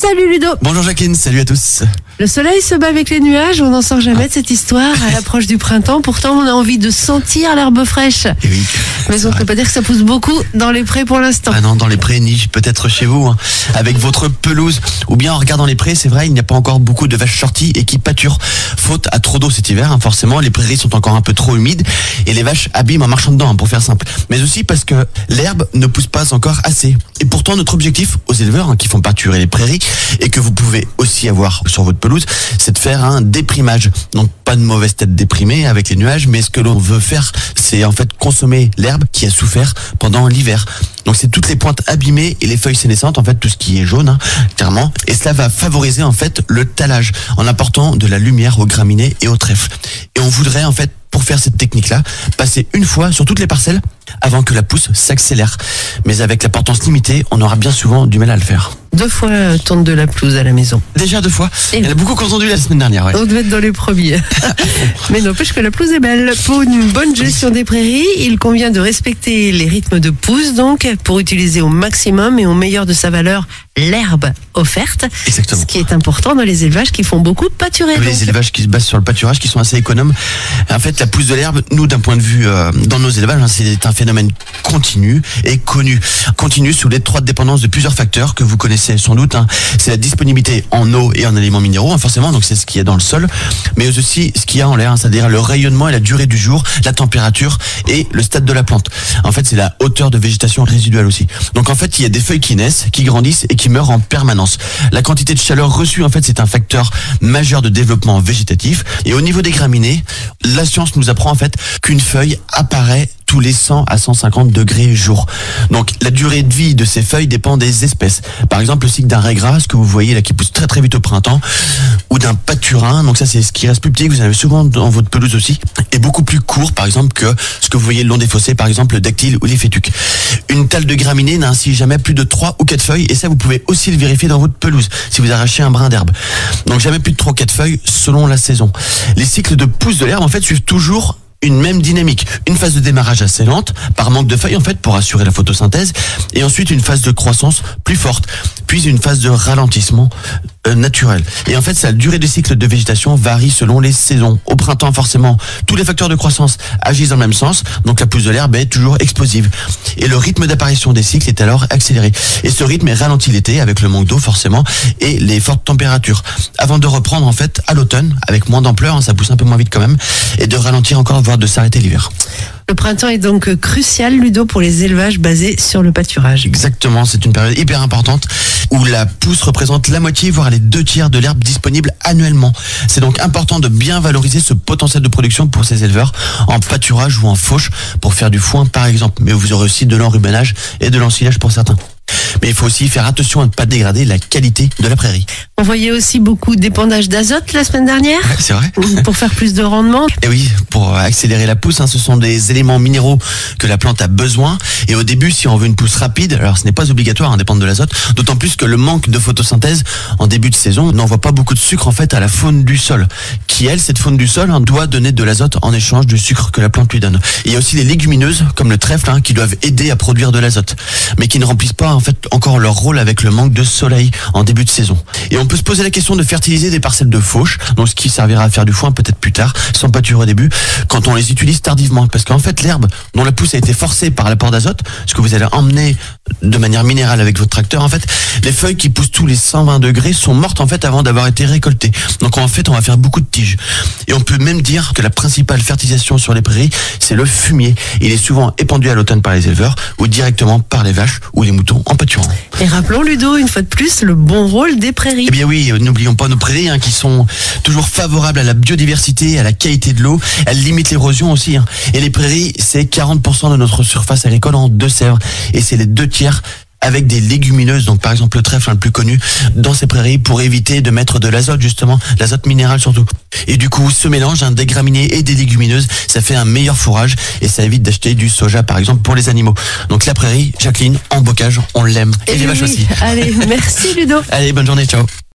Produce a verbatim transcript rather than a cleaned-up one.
Salut Ludo. Bonjour Jacqueline, salut à tous. Le soleil se bat avec les nuages, on n'en sort jamais de cette histoire à l'approche du printemps. Pourtant, on a envie de sentir l'herbe fraîche. Et oui, Mais on ne peut pas dire que ça pousse beaucoup dans les prés pour l'instant. Ah non, dans les prés, ni peut-être chez vous, hein, avec votre pelouse. Ou bien en regardant les prés, c'est vrai, il n'y a pas encore beaucoup de vaches sorties et qui pâturent. Faute à trop d'eau cet hiver, hein, forcément, les prairies sont encore un peu trop humides et les vaches abîment en marchant dedans, hein, pour faire simple. Mais aussi parce que l'herbe ne pousse pas encore assez. Et pourtant, notre objectif aux éleveurs, hein, qui font pâturer les prairies et que vous pouvez aussi avoir sur votre pelouse, c'est de faire un déprimage. Donc pas de mauvaise tête déprimée avec les nuages, mais ce que l'on veut faire, c'est en fait consommer l'herbe qui a souffert pendant l'hiver. Donc c'est toutes les pointes abîmées et les feuilles sénescentes, en fait tout ce qui est jaune, hein, clairement. Et cela va favoriser en fait le tallage en apportant de la lumière aux graminées et aux trèfles. Et on voudrait en fait, pour faire cette technique-là, passer une fois sur toutes les parcelles avant que la pousse s'accélère. Mais avec la portance limitée, on aura bien souvent du mal à le faire. Deux fois euh, tourne de la pelouse à la maison. Déjà deux fois. Et Il y en a beaucoup qui ont entendu la semaine dernière. Ouais. On devait être dans les premiers. Mais n'empêche que la pelouse est belle. Pour une bonne gestion des prairies, il convient de respecter les rythmes de pousse, donc, pour utiliser au maximum et au meilleur de sa valeur l'herbe offerte. Exactement. Ce qui est important dans les élevages qui font beaucoup pâturer. Les donc. élevages qui se basent sur le pâturage, qui sont assez économes. En fait, la pousse de l'herbe, nous, d'un point de vue euh, dans nos élevages, hein, c'est un phénomène continu et connu. Continu sous l'étroite dépendance de plusieurs facteurs que vous connaissez sans doute. Hein. C'est la disponibilité en eau et en éléments minéraux, hein, forcément, donc c'est ce qu'il y a dans le sol, mais aussi ce qu'il y a en l'air, hein, c'est-à-dire le rayonnement et la durée du jour, la température et le stade de la plante. En fait, c'est la hauteur de végétation résiduelle aussi. Donc en fait, il y a des feuilles qui naissent, qui grandissent et qui meurent en permanence. La quantité de chaleur reçue, en fait, c'est un facteur majeur de développement végétatif. Et au niveau des graminées, la science nous apprend en fait qu'une feuille apparaît tous les cent à cent cinquante degrés jour. Donc la durée de vie de ces feuilles dépend des espèces. Par exemple, le cycle d'un raies gras, que vous voyez là qui pousse très très vite au printemps, ou d'un pâturin, donc ça c'est ce qui reste plus petit, que vous avez souvent dans votre pelouse aussi, est beaucoup plus court par exemple que ce que vous voyez le long des fossés, par exemple le dactyle ou les fétuques. Une talle de graminée n'a ainsi jamais plus de trois ou quatre feuilles, et ça vous pouvez aussi le vérifier dans votre pelouse si vous arrachez un brin d'herbe. Donc jamais plus de trois ou quatre feuilles selon la saison. Les cycles de pousse de l'herbe en fait suivent toujours une même dynamique. Une phase de démarrage assez lente, par manque de feuilles en fait, pour assurer la photosynthèse, et ensuite une phase de croissance plus forte, puis une phase de ralentissement euh, naturel. Et en fait, sa durée de cycle de végétation varie selon les saisons. Au printemps, forcément, tous les facteurs de croissance agissent dans le même sens, donc la pousse de l'herbe est toujours explosive. Et le rythme d'apparition des cycles est alors accéléré. Et ce rythme est ralenti l'été, avec le manque d'eau forcément, et les fortes températures, avant de reprendre en fait à l'automne, avec moins d'ampleur, hein, ça pousse un peu moins vite quand même, et de ralentir encore, voire de s'arrêter l'hiver. Le printemps est donc crucial, Ludo, pour les élevages basés sur le pâturage. Exactement, c'est une période hyper importante où la pousse représente la moitié, voire les deux tiers de l'herbe disponible annuellement. C'est donc important de bien valoriser ce potentiel de production pour ces éleveurs en pâturage ou en fauche pour faire du foin par exemple. Mais vous aurez aussi de l'enrubanage et de l'ensilage pour certains. Mais il faut aussi faire attention à ne pas dégrader la qualité de la prairie. On voyait aussi beaucoup d'épandage d'azote la semaine dernière. Ouais, c'est vrai. Pour faire plus de rendement. Et oui, pour accélérer la pousse, hein, ce sont des éléments minéraux que la plante a besoin. Et au début, si on veut une pousse rapide, alors ce n'est pas obligatoire, hein, dépendre de l'azote, d'autant plus que le manque de photosynthèse en début de saison n'envoie pas beaucoup de sucre en fait à la faune du sol, qui elle, cette faune du sol, hein, doit donner de l'azote en échange du sucre que la plante lui donne. Et il y a aussi les légumineuses, comme le trèfle, hein, qui doivent aider à produire de l'azote, mais qui ne remplissent pas en fait encore leur rôle avec le manque de soleil en début de saison. Et on peut se poser la question de fertiliser des parcelles de fauche, donc ce qui servira à faire du foin peut-être plus tard, sans pâturer au début, quand on les utilise tardivement. Parce qu'en fait, l'herbe dont la pousse a été forcée par l'apport d'azote, ce que vous allez emmener de manière minérale avec votre tracteur, en fait, les feuilles qui poussent tous les cent vingt degrés sont mortes en fait avant d'avoir été récoltées. Donc en fait, on va faire beaucoup de tiges. Et on peut même dire que la principale fertilisation sur les prairies, c'est le fumier. Il est souvent épandu à l'automne par les éleveurs ou directement par les vaches ou les moutons en pâturant. Et rappelons, Ludo, une fois de plus, le bon rôle des prairies. Eh bien oui, n'oublions pas nos prairies hein, qui sont toujours favorables à la biodiversité, à la qualité de l'eau. Elles limitent l'érosion aussi. Hein. Et les prairies, c'est quarante pour cent de notre surface agricole en Deux-Sèvres. Et c'est les deux tiers avec des légumineuses, donc par exemple le trèfle hein, le plus connu, dans ces prairies pour éviter de mettre de l'azote justement, l'azote minéral surtout. Et du coup, ce mélange hein, des graminées et des légumineuses, ça fait un meilleur fourrage et ça évite d'acheter du soja par exemple pour les animaux. Donc la prairie, Jacqueline, en bocage, on l'aime. Et, et les vaches oui. aussi. Allez, merci Ludo. Allez, bonne journée, ciao.